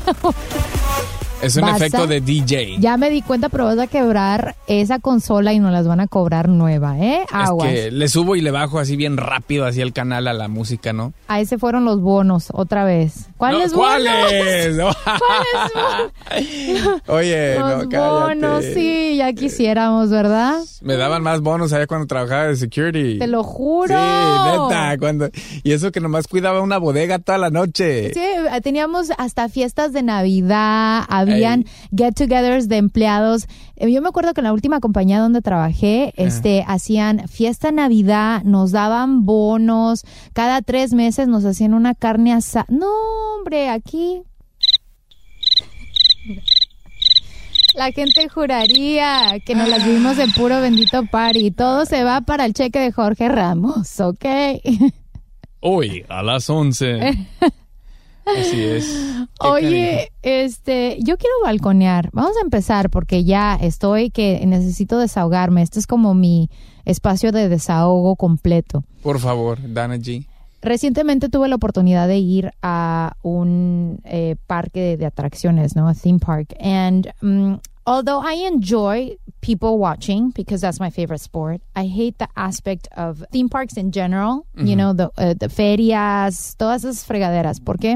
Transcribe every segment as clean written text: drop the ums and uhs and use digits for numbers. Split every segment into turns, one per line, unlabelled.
Es un efecto de DJ.
Ya me di cuenta, pero vas a quebrar esa consola y nos las van a cobrar nueva, ¿eh? Aguas.
Es que le subo y le bajo así bien rápido así el canal a la música, ¿no?
A ese fueron los bonos, otra vez. ¿Cuáles bonos?
¿Cuáles?
¿Cuáles?
Oye,
los
no, cállate.
bonos, sí, ya quisiéramos, ¿verdad?
Me daban más bonos allá cuando trabajaba de security.
Te lo juro.
Sí, neta. Y eso que nomás cuidaba una bodega toda la noche.
Sí, teníamos hasta fiestas de Navidad, habían get-togethers de empleados. Yo me acuerdo que en la última compañía donde trabajé, hacían fiesta de Navidad, nos daban bonos, cada 3 meses nos hacían una carne asada. No, hombre, aquí... La gente juraría que nos las vimos en puro bendito party. Todo se va para el cheque de Jorge Ramos, ¿ok?
Hoy, a las 11. Así es.
Oye, yo quiero balconear. Vamos a empezar porque ya que necesito desahogarme. Este es como mi espacio de desahogo completo.
Por favor, Dana G.
Recientemente tuve la oportunidad de ir a un parque de atracciones, ¿no? A theme park. And although I enjoy people watching because that's my favorite sport, I hate the aspect of theme parks in general. Mm-hmm. You know, the ferias, todas esas fregaderas. ¿Por qué?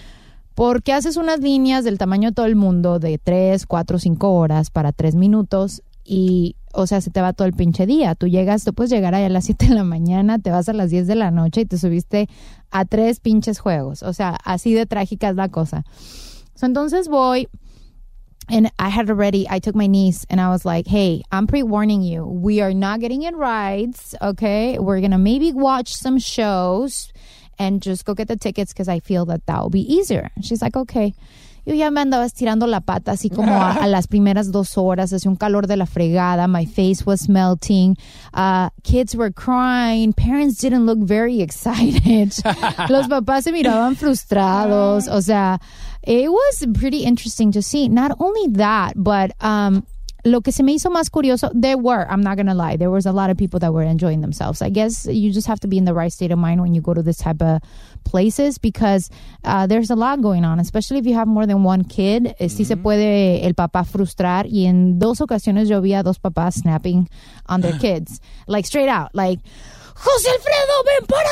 Porque haces unas líneas del tamaño de todo el mundo de 3, 4, 5 horas para 3 minutos y... O sea, se te va todo el pinche día. Tú puedes llegar ahí a las 7 de la mañana, te vas a las 10 de la noche y te subiste a 3 pinches juegos. O sea, así de trágica es la cosa. So, entonces voy, and I took my niece and I was like, hey, I'm pre-warning you. We are not getting in rides, okay? We're going to maybe watch some shows and just go get the tickets because I feel that will be easier. And she's like, okay. Yo ya me andaba estirando la pata así como a las primeras 2 horas. Hacía un calor de la fregada. My face was melting. Kids were crying. Parents didn't look very excited. Los papás se miraban frustrados. O sea, it was pretty interesting to see. Not only that, but lo que se me hizo más curioso, I'm not going to lie, there was a lot of people that were enjoying themselves. I guess you just have to be in the right state of mind when you go to this type of places because there's a lot going on, especially if you have more than one kid. Sí se puede el papá frustrar y en 2 ocasiones yo vi a 2 papás snapping on their kids. Like straight out, like, José Alfredo, ven para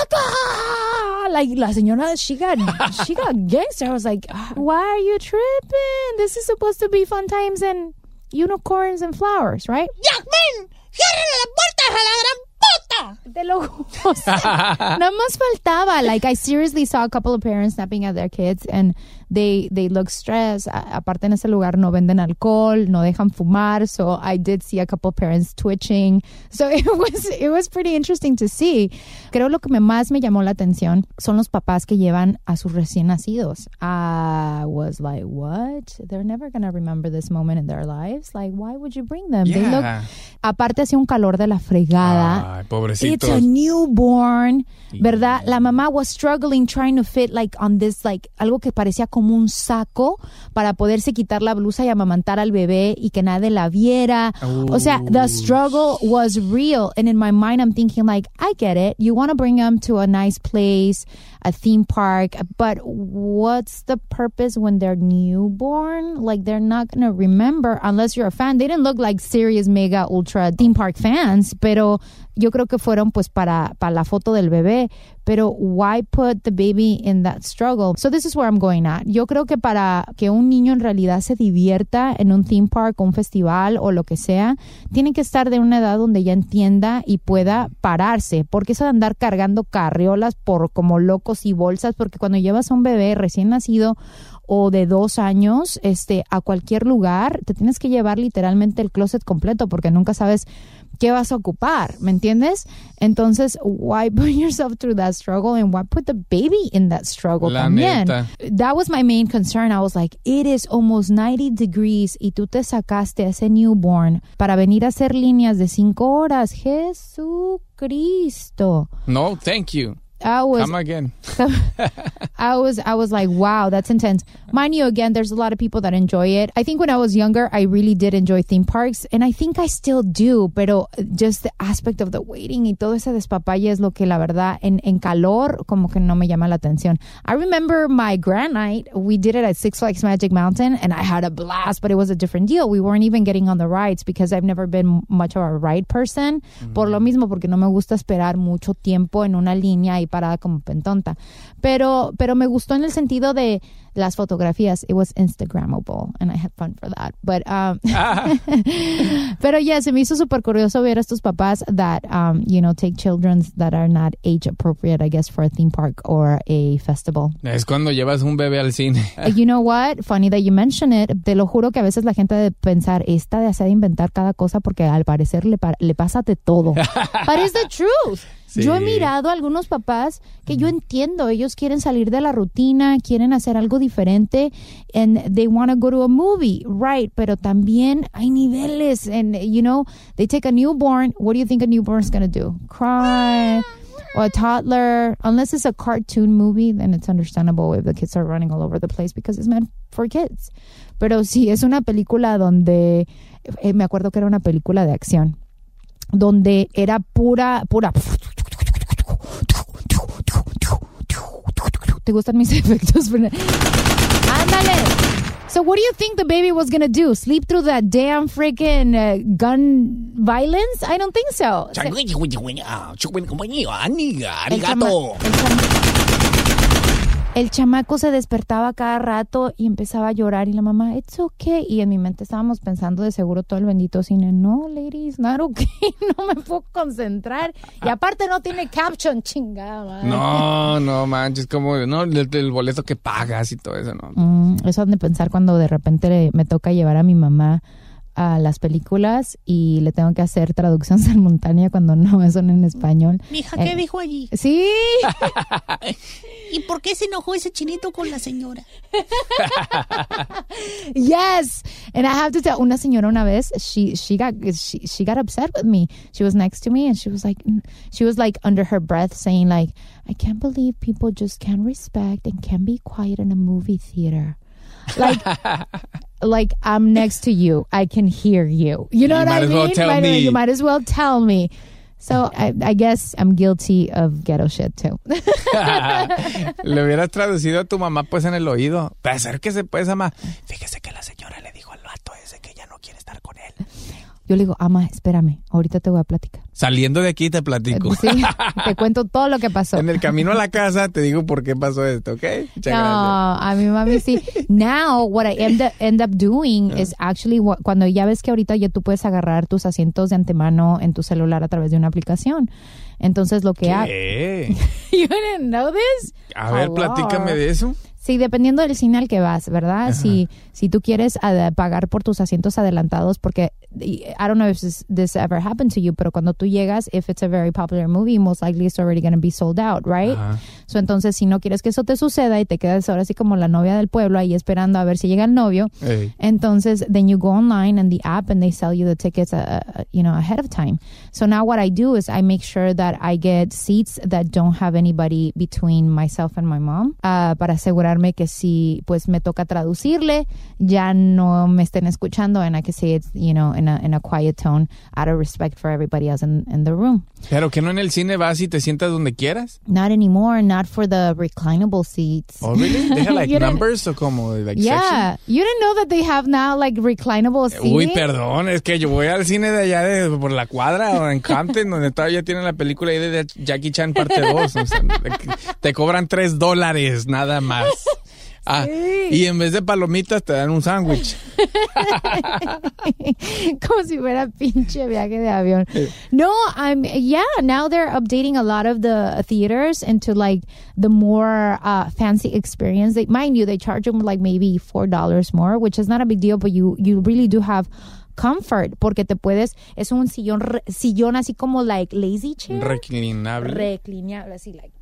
acá. Like, la señora, she got gangster. I was like, why are you tripping? This is supposed to be fun times and unicorns and flowers, right?
¡Yasmin! ¡Cierren la puerta a la gran puta!
Te lo juro. Nada más faltaba. Like, I seriously saw a couple of parents snapping at their kids and they look stressed. Aparte en ese lugar no venden alcohol, no dejan fumar. So I did see a couple of parents twitching. So it was pretty interesting to see. Creo lo que más me llamó la atención son los papás que llevan a sus recién nacidos. I was like, what? They're never going to remember this moment in their lives. Like, why would you bring them?
Yeah.
They look... Aparte hacía un calor de la fregada.
Ay, pobrecitos.
It's a newborn, ¿verdad? La mamá was struggling trying to fit like on this, like, algo que parecía como un saco para poderse quitar la blusa y amamantar al bebé y que nadie la viera. O sea, the struggle was real. And in my mind, I'm thinking like, I get it. You want to bring them to a nice place, a theme park, but what's the purpose when they're newborn? Like, they're not going to remember unless you're a fan. They didn't look like serious mega ultra theme park fans, pero yo creo que fueron pues para la foto del bebé. Pero why put the baby in that struggle? So this is where I'm going at. Yo creo que para que un niño en realidad se divierta en un theme park, un festival o lo que sea, tiene que estar de una edad donde ya entienda y pueda pararse. Porque eso de andar cargando carriolas por como locos y bolsas, porque cuando llevas a un bebé recién nacido o de 2 años, a cualquier lugar, te tienes que llevar literalmente el closet completo porque nunca sabes qué vas a ocupar, ¿me entiendes? Entonces, why put yourself through that struggle and why put the baby in that struggle también?
Neta.
That was my main concern. I was like, it is almost 90 degrees y tú te sacaste a ese newborn para venir a hacer líneas de 5 horas. Jesucristo.
No, thank you. Come again.
I was like, wow, that's intense. Mind you, again, there's a lot of people that enjoy it. I think when I was younger, I really did enjoy theme parks, and I think I still do, pero just the aspect of the waiting y todo ese despapalle es lo que la verdad en calor como que no me llama la atención. I remember my grand night, we did it at Six Flags Magic Mountain, and I had a blast, but it was a different deal. We weren't even getting on the rides because I've never been much of a ride person. Por lo mismo, porque no me gusta esperar mucho tiempo en una línea ahí parada como pentonta. Pero me gustó en el sentido de las fotografías. It was Instagrammable, and I had fun for that. But, pero yeah, se me hizo súper curioso ver a estos papás that, take children that are not age appropriate, I guess, for a theme park or a festival.
Es cuando llevas un bebé al cine.
You know what? Funny that you mention it. Te lo juro que a veces la gente de pensar, esta de hacer de inventar cada cosa porque al parecer le pasa de todo. But it's the truth. Sí. Yo he mirado a algunos papás que yo entiendo, ellos quieren salir de la rutina, quieren hacer algo diferente, and they want to go to a movie, right? Pero también hay niveles, and they take a newborn. What do you think a newborn is going to do? Cry. Or a toddler. Unless it's a cartoon movie, then it's understandable if the kids are running all over the place because it's meant for kids. Pero si es una película donde, me acuerdo que era una película de acción, donde era pura. ¿Te gustan mis efectos? ¡Ándale! So what do you think the baby was going to do? Sleep through that damn freaking gun violence? I don't think so. El chamaco se despertaba cada rato y empezaba a llorar y la mamá, it's okay. Y en mi mente estábamos pensando de seguro todo el bendito cine, no, ladies, not okay, no me puedo concentrar. Y aparte no tiene caption, chingada.
No manches, como el boleto que pagas y todo eso, ¿no?
Eso han de pensar cuando de repente me toca llevar a mi mamá a las películas y le tengo que hacer traducción simultánea cuando no son en español.
Mija, ¿qué dijo allí?
Sí.
¿Y por qué se enojó ese chinito con la señora?
Yes. And I have to tell, una señora una vez, she got upset with me. She was next to me and she was like under her breath saying like, I can't believe people just can't respect and can't be quiet in a movie theater. Like I'm next to you. I can hear you. You know what I mean? You might as well tell me. So I guess I'm guilty of ghetto shit too.
Le hubieras traducido a tu mamá pues en el oído. Para hacer que se puede, mamá. Fíjese que la señora le dijo al vato ese que ya no quiere estar con él.
Yo le digo, ama, espérame, ahorita te voy a platicar.
Saliendo de aquí te platico.
Sí, te cuento todo lo que pasó.
En el camino a la casa te digo por qué pasó esto, ¿ok? Muchas gracias.
A mi mami sí. Now, what I end up doing is actually, cuando ya ves que ahorita ya tú puedes agarrar tus asientos de antemano en tu celular a través de una aplicación. Entonces, lo que hago... You didn't know this?
A ver, platícame de eso.
Sí, dependiendo del cine al que vas, ¿verdad? Si tú quieres pagar por tus asientos adelantados, porque I don't know if this ever happened to you, pero cuando tú llegas, if it's a very popular movie, most likely it's already going to be sold out, right? So, entonces, si no quieres que eso te suceda y te quedas ahora así como la novia del pueblo ahí esperando a ver si llega el novio, entonces, then you go online and the app and they sell you the tickets, ahead of time. So now what I do is I make sure that I get seats that don't have anybody between myself and my mom, para asegurarme que si pues me toca traducirle, ya no me estén escuchando and I can say it's, in a quiet tone out of respect for everybody else in the room.
Pero que no en el cine vas y te sientas donde quieras.
Not anymore, not for the reclinable seats.
Oh, really? They have like numbers o como like
yeah,
section?
You didn't know that they have now like reclinable seats.
Uy, perdón, es que yo voy al cine de allá por la cuadra o en Campton donde todavía tienen la película ahí de Jackie Chan parte 2. O sea, te cobran $3 nada más. Sí. Y en vez de palomitas te dan un sándwich.
Como si fuera pinche viaje de avión. No, now they're updating a lot of the theaters into like the more fancy experience. Mind you, they charge them like maybe $4 more, which is not a big deal, but you really do have comfort, porque te puedes, es un sillón así como like lazy chair.
Reclinable,
así like,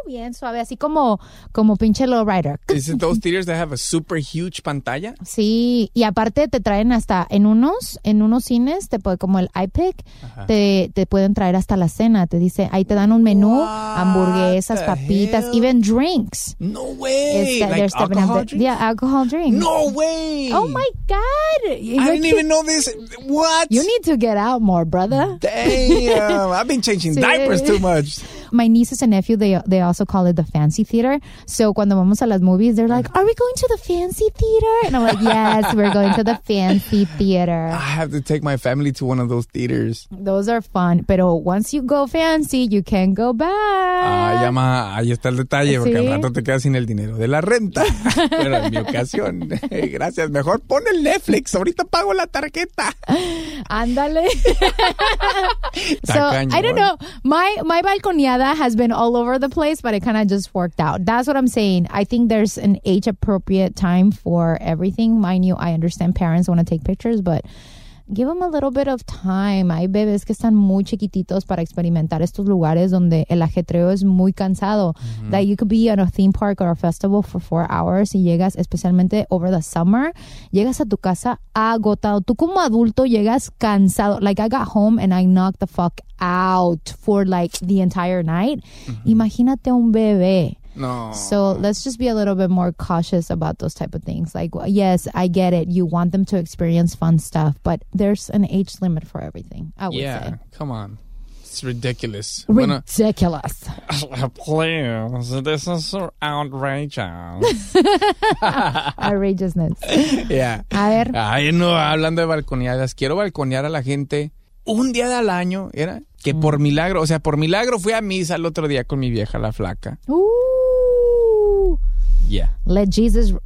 bien suave, así como pinche lowrider.
Is it those theaters that have a super huge pantalla?
Sí, y aparte te traen hasta en unos cines, como el iPic, te pueden traer hasta la cena. Te dice, ahí te dan un menú, hamburguesas, papitas, even drinks.
No way.
Like
alcohol drinks?
Yeah, alcohol drinks.
No way.
Oh my God.
I didn't even know this. What?
You need to get out more, brother.
Damn. I've been changing diapers too much.
My nieces and nephew, they also call it the fancy theater. So cuando vamos a las movies, they're like, are we going to the fancy theater? And I'm like, yes, we're going to the fancy theater.
I have to take my family to one of those theaters.
Those are fun. Pero once you go fancy, you can't go back.
Ahí está el detalle, porque
¿Sí?
al rato te quedas sin el dinero de la renta. Pero en mi ocasión, gracias. Mejor pon el Netflix. Ahorita pago la tarjeta.
Ándale. So,
Tacaño,
I don't know. My balconeada has been all over the place, but it kind of just worked out. That's what I'm saying. I think there's an age-appropriate time for everything. Mind you, I understand parents want to take pictures, but give them a little bit of time. Hay bebés que están muy chiquititos para experimentar estos lugares donde el ajetreo es muy cansado. That you could be at a theme park or a festival for 4 hours y llegas, especialmente over the summer, llegas a tu casa agotado. Tú como adulto llegas cansado. Like I got home and I knocked the fuck out for like the entire night. Imagínate un bebé.
No.
So let's just be a little bit more cautious about those type of things. Like, yes, I get it. You want them to experience fun stuff, but there's an age limit for everything, I would say.
Come on. It's ridiculous.
Ridiculous.
Please, this is outrageous.
Outrageousness.
Yeah.
A ver.
Ay, no, hablando de balconeadas, quiero balconear a la gente un día al año, era que por milagro, o sea, por milagro fui a misa el otro día con mi vieja, la flaca. Yeah.
Let Jesus.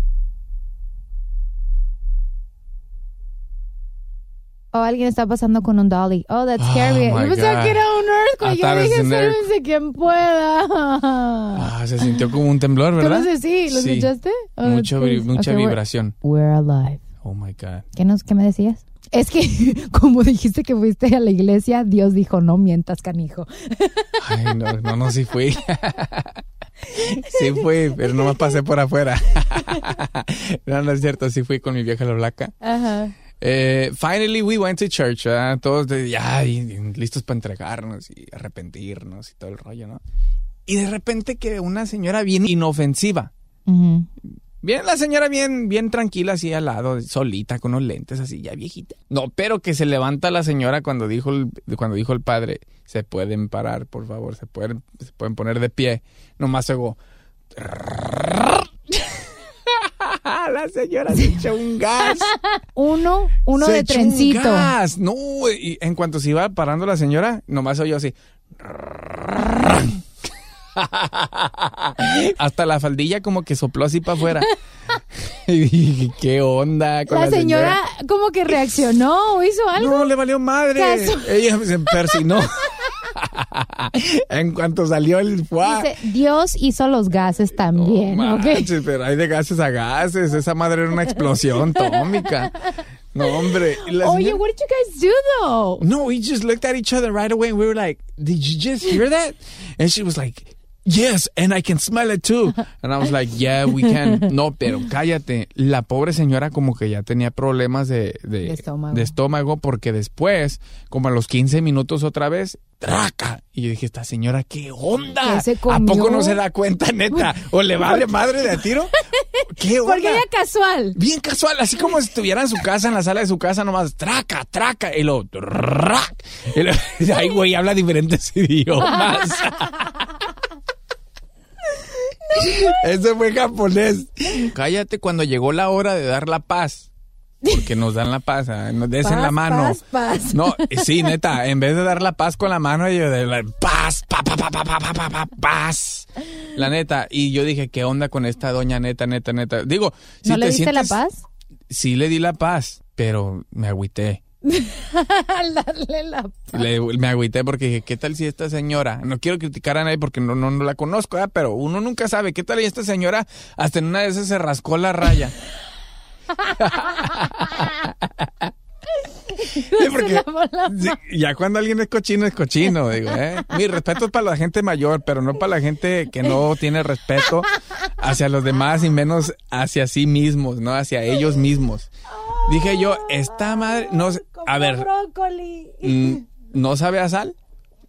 Oh, alguien está pasando con un dolly. Oh, that's scary.
my
Yo pensaba
God.
que era un earthquake. Yo dije, sálvense quien pueda.
Se sintió como un temblor, ¿verdad?
¿Tú lo escuchaste? Oh,
Mucha
okay,
vibración.
We're alive.
Oh, my God.
¿Qué me decías? Es que, como dijiste que fuiste a la iglesia, Dios dijo, no mientas, canijo.
Ay, no, sí fui. Sí fui, pero nomás pasé por afuera. No es cierto, sí fui con mi vieja la flaca.
Ajá.
Finally we went to church, ¿verdad? Todos ya listos para entregarnos y arrepentirnos y todo el rollo, ¿no? Y de repente que una señora bien inofensiva.
Uh-huh.
Bien, la señora bien tranquila, así al lado, solita, con unos lentes así, ya viejita. No, pero que se levanta la señora cuando dijo el padre, se pueden parar, por favor, se pueden poner de pie. Nomás oigo. La señora se echó un gas.
Uno
se
de
echó
trencito.
Un gas. No, y en cuanto se iba parando la señora, nomás oyó así. Hasta la faldilla como que sopló así para afuera. Y dije, ¿qué onda con
la señora? Como que reaccionó o hizo algo.
No, le valió madre. Ella se persinó. En cuanto salió el fuá.
Dice, Dios hizo los gases también.
No,
¿Okay?
manches, pero hay de gases a gases. Esa madre era una explosión atómica. No, hombre.
Oye, what did you guys do though?
No, we just looked at each other right away and we were like, did you just hear that? And she was like, yes, and I can smell it too. And I was like, yeah, we can. No, pero cállate. La pobre señora como que ya tenía problemas de estómago porque después, como a los 15 minutos otra vez, ¡traca! Y yo dije, esta señora, ¿qué onda?
¿Qué se comió?
¿A poco no se da cuenta, neta? ¿O le vale madre de a tiro? ¿Qué onda?
Porque ella casual.
Bien casual, así como si estuviera en su casa, en la sala de su casa, nomás, traca, y lo, trac. Ay, güey, habla diferentes idiomas. Ese fue japonés. Cállate cuando llegó la hora de dar la paz. Porque nos dan la paz, nos des en la mano.
Paz.
No, sí, neta, en vez de dar la paz con la mano, yo de la paz, paz. La neta, y yo dije, ¿qué onda con esta doña neta? Digo, si
¿no le
te
diste
sientes,
la paz?
Sí le di la paz, pero me agüité.
Darle la paz.
Me agüité porque dije, ¿qué tal si esta señora? No quiero criticar a nadie porque no la conozco, pero uno nunca sabe. ¿Qué tal si esta señora hasta en una de esas se rascó la raya? porque ya cuando alguien es cochino, digo, Mi respeto es para la gente mayor, pero no para la gente que no tiene respeto hacia los demás y menos hacia sí mismos, ¿no? Hacia ellos mismos. Dije yo, esta madre, no, a ver, ¿no sabe a sal?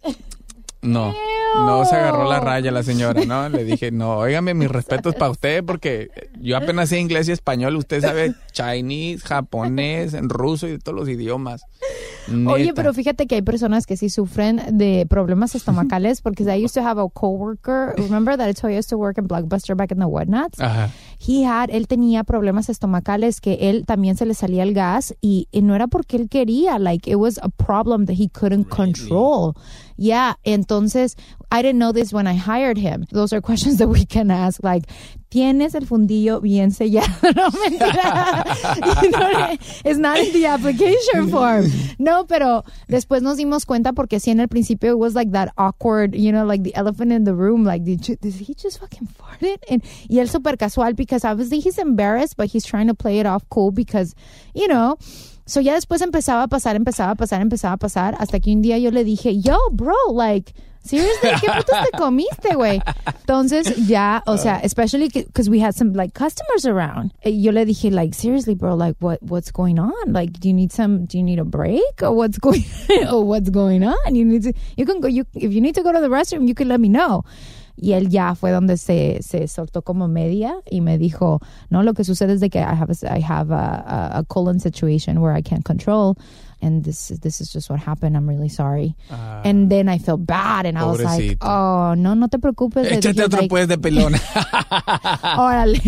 No se agarró la raya la señora, ¿no? Le dije, no, óigame, mis respetos para usted, porque yo apenas sé inglés y español, usted sabe chinese, japonés, ruso y de todos los idiomas. Neta.
Oye, pero fíjate que hay personas que sí sufren de problemas estomacales, porque I used to have a coworker, remember that I told you I used to work in Blockbuster back in the Whatnots?
Ajá.
Él tenía problemas estomacales que él también se le salía el gas y no era porque él quería, like it was a problem that he couldn't control. Yeah, entonces I didn't know this when I hired him. Those are questions that we can ask, like, ¿tienes el fundillo bien sellado? No, mentira. It's not in the application form. No, pero después nos dimos cuenta porque sí en el principio it was like that awkward, you know, like the elephant in the room, like did he just fucking farted? Y él súper casual because obviously he's embarrassed, but he's trying to play it off cool because, you know. So ya después empezaba a pasar, hasta que un día yo le dije, yo, bro, like, seriously, ¿qué putas te comiste, güey? Entonces ya, o sea, especially because we had some, like, customers around. Yo le dije, like, seriously, bro, like, what's going on? Like, do you need a break? Or what's going on? If you need to go to the restroom, you can let me know. Y él ya fue donde se soltó como media y me dijo, no, lo que sucede es de que I have a colon situation where I can't control, and this is just what happened. I'm really sorry. And then I felt bad, and I was like, oh, no te preocupes.
Échate otro like, pues de pelón.
Órale,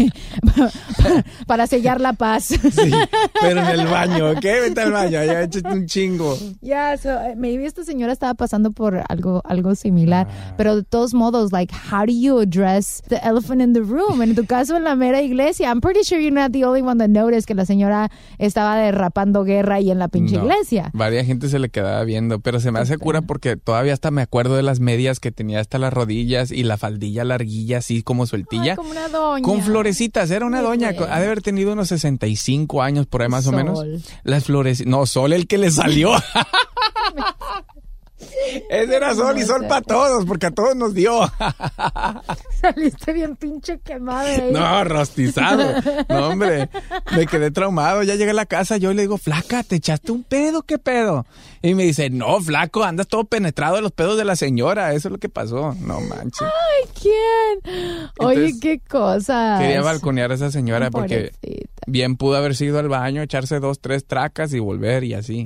para sellar la paz.
Sí, pero en el baño, ¿ok? Vete al baño, ya échate un chingo.
Yeah, so maybe esta señora estaba pasando por algo similar, pero de todos modos, like, how do you address the elephant in the room? En tu caso, en la mera iglesia, I'm pretty sure you're not the only one that noticed que la señora estaba derrapando guerra y en la pinche iglesia.
Varias gente se le quedaba viendo, pero se me hace cura porque todavía hasta me acuerdo de las medias que tenía hasta las rodillas y la faldilla larguilla, así como sueltilla.
Ay, como una doña.
Con florecitas, era una doña, ha de haber tenido unos 65 años por ahí más o menos. Las flores, no, Sol el que le salió. Ese era Sol y Sol para todos, porque a todos nos dio.
Saliste bien pinche quemado.
No, rostizado. No, hombre, me quedé traumado. Ya llegué a la casa, yo le digo, flaca, ¿te echaste un pedo? ¿Qué pedo? Y me dice, no, flaco, andas todo penetrado de los pedos de la señora. Eso es lo que pasó. No manches.
Ay, ¿quién? Oye, entonces, qué cosa.
Quería balconear a esa señora porque bien pudo haber sido al baño, echarse 2, 3 tracas y volver y así.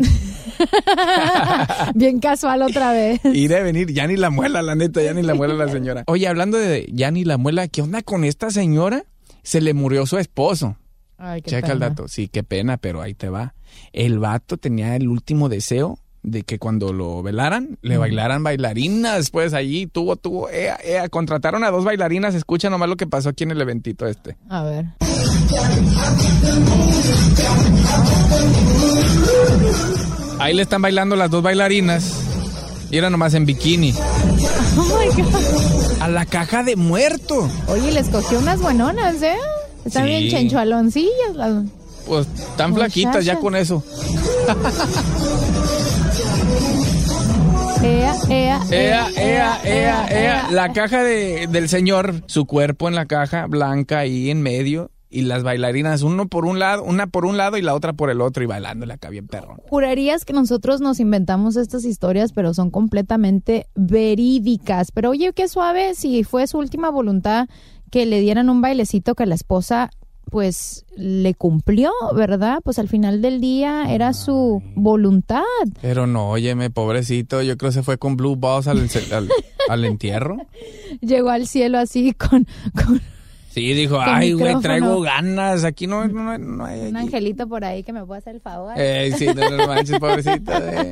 Bien casual otra vez.
Ir a venir, ya ni la muela, la neta, ya ni la muela la señora. Oye, hablando de ya ni la muela, ¿qué onda con esta señora? Se le murió su esposo.
Ay, qué
Checa
pena.
el dato. Sí, qué pena, pero ahí te va. El vato tenía el último deseo de que cuando lo velaran, le bailaran bailarinas. Pues allí contrataron a 2 bailarinas. Escucha nomás lo que pasó aquí en el eventito este.
A ver.
Ahí le están bailando las 2 bailarinas. Y era nomás en bikini.
Oh my God.
A la caja de muerto.
Oye, les cogió unas buenonas, ¿eh? Están bien chenchualoncillas.
Pues tan flaquitas ya con eso. La caja del señor, su cuerpo en la caja, blanca ahí en medio. Y las bailarinas, una por un lado y la otra por el otro, y bailándole acá bien perrón.
Jurarías que nosotros nos inventamos estas historias, pero son completamente verídicas. Pero oye, qué suave, si fue su última voluntad que le dieran un bailecito que la esposa, pues, le cumplió, ¿verdad? Pues al final del día era su voluntad.
Pero no, óyeme, pobrecito, yo creo que se fue con blue balls al entierro.
Llegó al cielo así con
sí, dijo, ay, güey, traigo ganas. Aquí no hay.
Un angelito por ahí que me pueda hacer el favor.
Sí, no manches, pobrecito.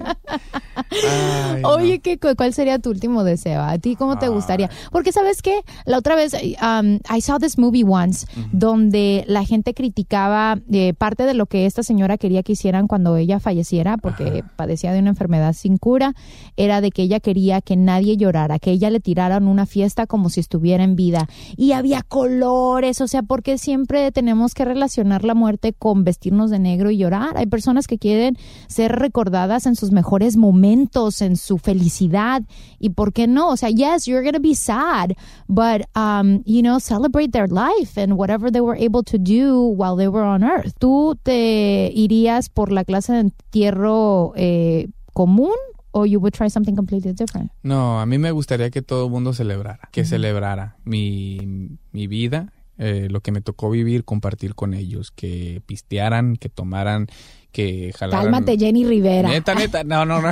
Ay,
oye, no. ¿Cuál sería tu último deseo? ¿A ti cómo te gustaría? Porque, ¿sabes qué? La otra vez, I saw this movie once, donde la gente criticaba parte de lo que esta señora quería que hicieran cuando ella falleciera, porque padecía de una enfermedad sin cura, era de que ella quería que nadie llorara, que ella le tiraran una fiesta como si estuviera en vida. Y había color flores, o sea, ¿por qué siempre tenemos que relacionar la muerte con vestirnos de negro y llorar? Hay personas que quieren ser recordadas en sus mejores momentos, en su felicidad, y ¿por qué no? O sea, yes, you're going to be sad, but, celebrate their life and whatever they were able to do while they were on earth. ¿Tú te irías por la clase de entierro común o you would try something completely different?
No, a mí me gustaría que todo el mundo celebrara, que celebrara mi vida, lo que me tocó vivir, compartir con ellos, que pistearan, que tomaran, que jalaran.
Cálmate, Jenny Rivera.
Neta, no. No,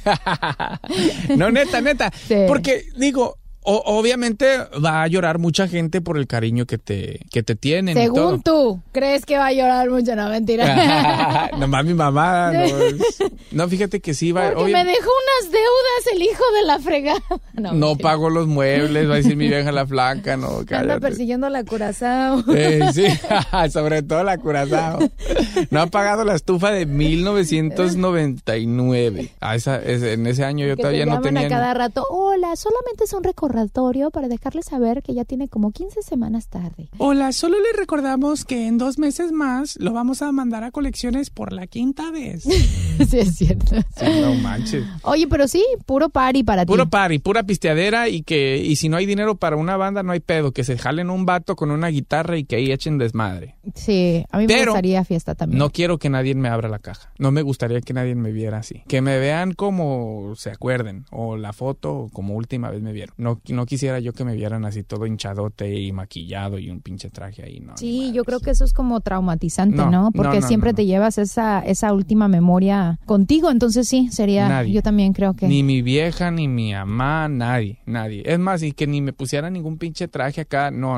neta.
Sí.
Porque, digo, obviamente va a llorar mucha gente por el cariño que te tienen.
Según tú, ¿crees que va a llorar mucho? No, mentira.
Nomás mi mamá. No, fíjate que sí va.
Porque me dejó unas deudas el hijo de la fregada.
No pago los muebles, va a decir mi vieja la flaca, no, cállate.
Anda persiguiendo la Curazao.
Sí, sobre todo la Curazao. No ha pagado la estufa de 1999. En ese año yo
que
todavía no tenía.
A cada rato, hola, solamente es un recordatorio para dejarle saber que ya tiene como 15 semanas tarde.
Hola, solo le recordamos que en 2 meses más lo vamos a mandar a colecciones por la 5ª vez.
Sí, es cierto.
Sí, no manches.
Oye, pero sí, puro party para ti.
Puro party, pura pisteadera y si no hay dinero para una banda, no hay pedo. Que se jalen un vato con una guitarra y que ahí echen desmadre.
Sí, a mí me gustaría fiesta también.
No quiero que nadie me abra la caja. No me gustaría que nadie me viera así. Que me vean como se acuerden. O la foto como última vez me vieron. No quisiera yo que me vieran así todo hinchadote y maquillado y un pinche traje ahí. No,
sí, yo creo que eso es como traumatizante, ¿no? Porque siempre te llevas esa última memoria contigo. Entonces sí, sería...
Nadie.
Yo también creo que...
Ni mi vieja, ni mi mamá, nadie. Es más, y que ni me pusiera ningún pinche traje acá. No.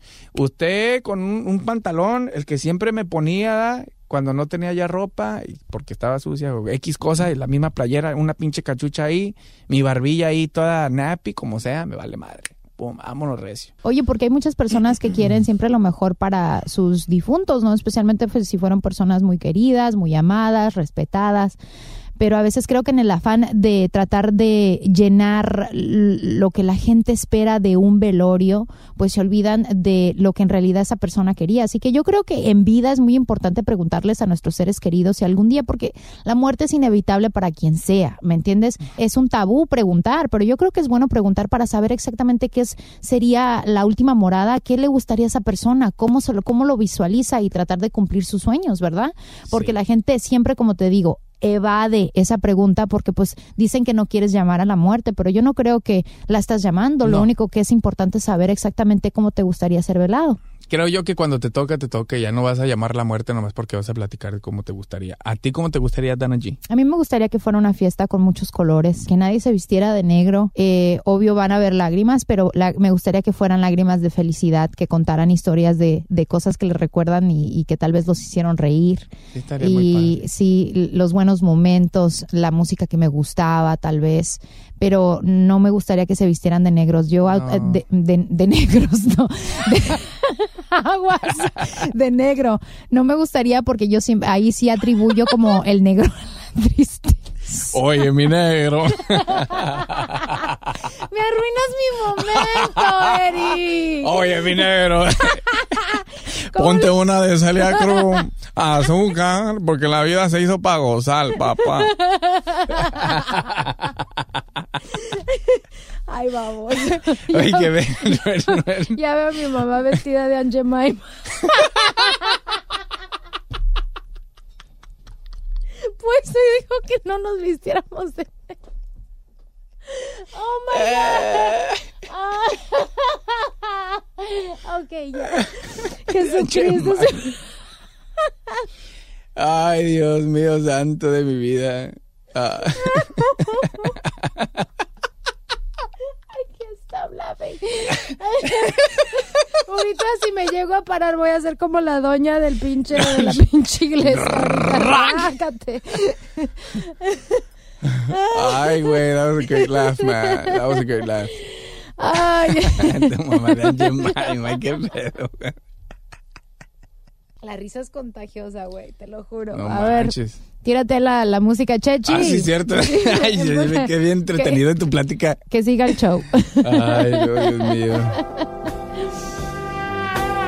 Usted con un pantalón, el que siempre me ponía cuando no tenía ya ropa, porque estaba sucia o X cosa, y la misma playera, una pinche cachucha ahí, mi barbilla ahí toda nappy, como sea, me vale madre. Pum, vámonos recio.
Oye, porque hay muchas personas que quieren siempre lo mejor para sus difuntos, ¿no? Especialmente pues, si fueron personas muy queridas, muy amadas, respetadas. Pero a veces creo que en el afán de tratar de llenar lo que la gente espera de un velorio, pues se olvidan de lo que en realidad esa persona quería. Así que yo creo que en vida es muy importante preguntarles a nuestros seres queridos si algún día, porque la muerte es inevitable para quien sea, ¿me entiendes? Es un tabú preguntar, pero yo creo que es bueno preguntar para saber exactamente qué sería la última morada, qué le gustaría a esa persona, cómo lo visualiza y tratar de cumplir sus sueños, ¿verdad? Porque la gente siempre, como te digo, evade esa pregunta porque pues dicen que no quieres llamar a la muerte, pero yo no creo que la estás llamando. Lo único que es importante es saber exactamente cómo te gustaría ser velado.
Creo yo que cuando te toque, ya no vas a llamar la muerte nomás porque vas a platicar de cómo te gustaría. ¿A ti cómo te gustaría, Dana G?
A mí me gustaría que fuera una fiesta con muchos colores, que nadie se vistiera de negro. Obvio van a haber lágrimas, pero me gustaría que fueran lágrimas de felicidad, que contaran historias de cosas que les recuerdan y que tal vez los hicieron reír.
Sí, estaría muy padre.
Sí, los buenos momentos, la música que me gustaba tal vez, pero no me gustaría que se vistieran de negros. De negros, no. Aguas, de negro. No me gustaría porque yo siempre, ahí sí atribuyo como el negro a la tristeza.
Oye, mi negro.
Me arruinas mi momento, Eri.
Oye, mi negro. Ponte una de Celia Cruz, azúcar, porque la vida se hizo para gozar, papá.
Ay, vamos.
Oye, que ve.
Ya veo a mi mamá vestida de Aunt Jemima. Pues se dijo que no nos vistiéramos de... Oh my God. Ok, ya. Jesucristo.
Ay, Dios mío santo de mi vida.
Stop laughing. Ahorita si me llego a parar voy a ser como la doña de la pinche iglesia. Rácate.
Ay, güey, that was a great laugh, man. That was a great laugh.
Ay.
Tu mamá de Aunt Jemima, qué pedo.
La risa es contagiosa, güey, te lo juro.
No
a
manches.
ver, tírate la música, Chechi.
Ah, sí, cierto. Ay, me quedé bien entretenido en tu plática.
Que siga el show.
Ay, Dios mío.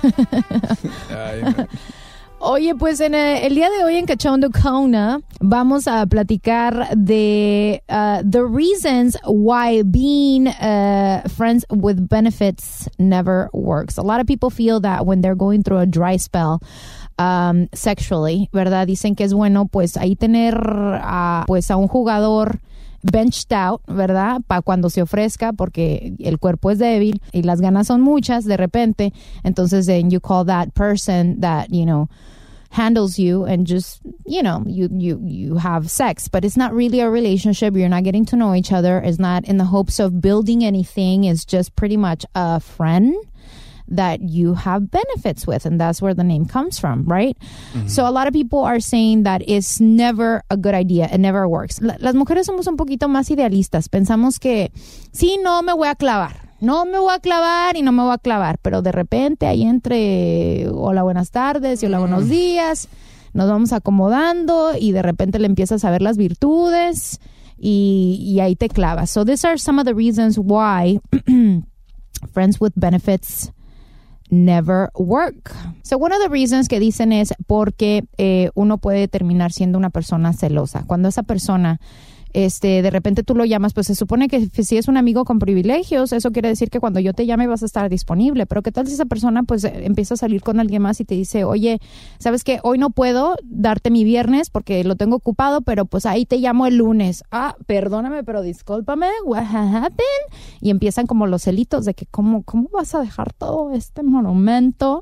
Ay, no.
Oye, pues en el día de hoy en Cachondo Kona vamos a platicar de the reasons why being friends with benefits never works. A lot of people feel that when they're going through a dry spell sexually, ¿verdad? Dicen que es bueno pues ahí tener pues a un jugador benched out, ¿verdad? Para cuando se ofrezca, porque el cuerpo es débil y las ganas son muchas de repente. Entonces, then you call that person that, you know, handles you and just, you know, you have sex. But it's not really a relationship. You're not getting to know each other. It's not in the hopes of building anything. It's just pretty much a friend that you have benefits with, and that's where the name comes from, right? Mm-hmm. So a lot of people are saying that it's never a good idea. It never works. Las mujeres somos un poquito más idealistas. Pensamos que sí, no me voy a clavar y no me voy a clavar, pero de repente ahí entre hola, buenas tardes y hola, buenos días, nos vamos acomodando y de repente le empiezas a ver las virtudes y ahí te clavas. So these are some of the reasons why friends with benefits never work. So one of the reasons que dicen es porque uno puede terminar siendo una persona celosa. Cuando esa persona de repente tú lo llamas, pues se supone que si es un amigo con privilegios, eso quiere decir que cuando yo te llame vas a estar disponible. Pero ¿qué tal si esa persona pues empieza a salir con alguien más y te dice, oye, ¿sabes qué? Hoy no puedo darte mi viernes porque lo tengo ocupado, pero pues ahí te llamo el lunes. Ah, perdóname, pero discúlpame, what happened? Y empiezan como los celitos de que ¿cómo vas a dejar todo este monumento?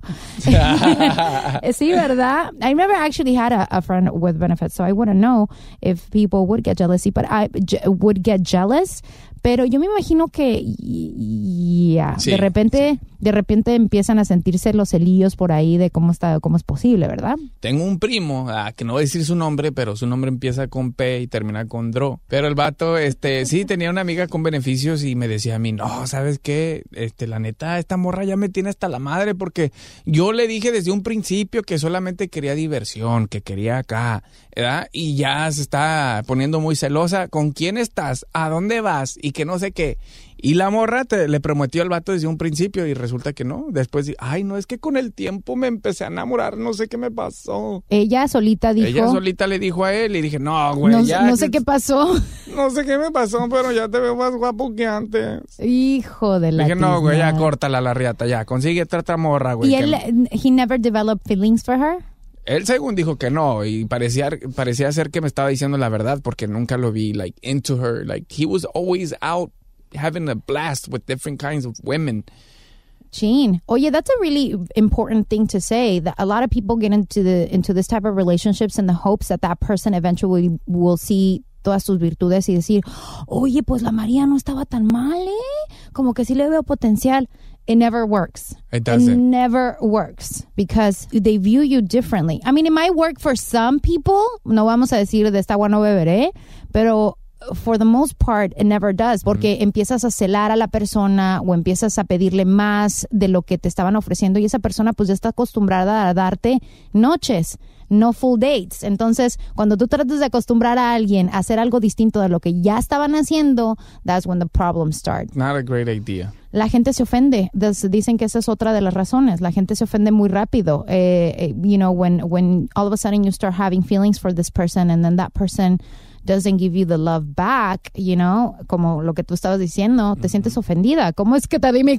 Sí, ¿verdad? I never actually had a friend with benefits, so I wouldn't know if people would get jealousy, but I would get jealous. Pero yo me imagino que sí, de repente empiezan a sentirse los celillos por ahí de cómo es posible, ¿verdad?
Tengo un primo, que no voy a decir su nombre, pero su nombre empieza con P y termina con Dro. Pero el vato, sí, tenía una amiga con beneficios y me decía a mí, no, ¿sabes qué? La neta, esta morra ya me tiene hasta la madre porque yo le dije desde un principio que solamente quería diversión, que quería acá, ¿verdad? Y ya se está poniendo muy celosa. ¿Con quién estás? ¿A dónde vas? Y que no sé qué. Y la morra le prometió al vato desde un principio y resulta que no. Después, ay, no, es que con el tiempo me empecé a enamorar, no sé qué me pasó.
Ella solita
le dijo a él y dije, no, güey,
no sé qué pasó.
No sé qué me pasó, pero ya te veo más guapo que antes.
Hijo de la
dije, no, güey, ya córtala la riata, ya, consigue otra morra, güey.
¿Y él, he never developed feelings for her?
Él según dijo que no y parecía ser que me estaba diciendo la verdad porque nunca lo vi like into her, like he was always out having a blast with different kinds of women.
Gene, oye, that's a really important thing to say, that a lot of people get into this type of relationships in the hopes that person eventually will see todas sus virtudes y decir, oye, pues la María no estaba tan mal, como que sí le veo potencial. It never works.
It doesn't.
It never works because they view you differently. I mean, it might work for some people. No vamos a decir de esta agua no beberé, pero for the most part, it never does. Porque empiezas a celar a la persona o empiezas a pedirle más de lo que te estaban ofreciendo y esa persona pues ya está acostumbrada a darte noches, no full dates. Entonces, cuando tú tratas de acostumbrar a alguien a hacer algo distinto de lo que ya estaban haciendo, that's when the problems start.
Not a great idea.
La gente se ofende. Dicen que esa es otra de las razones. La gente se ofende muy rápido. You know, when all of a sudden you start having feelings for this person and then that person doesn't give you the love back, you know, como lo que tú estabas diciendo, te sientes ofendida. ¿Cómo es que te di mi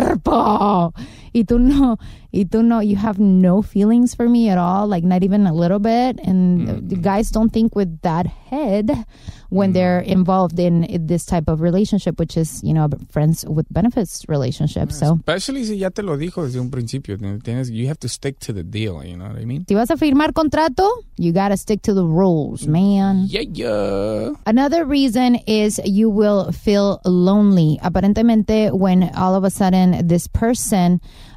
cuerpo? Y tú no, you have no feelings for me at all, like not even a little bit. And the guys don't think with that head when they're involved in this type of relationship, which is, you know, friends with benefits relationship. So,
especially si ya te lo dijo desde un principio, you have to stick to the deal, you know what I mean?
Si vas a firmar contrato, you gotta stick to the rules, man.
Yeah.
Another reason is you will feel lonely. Aparentemente, when all of a sudden this person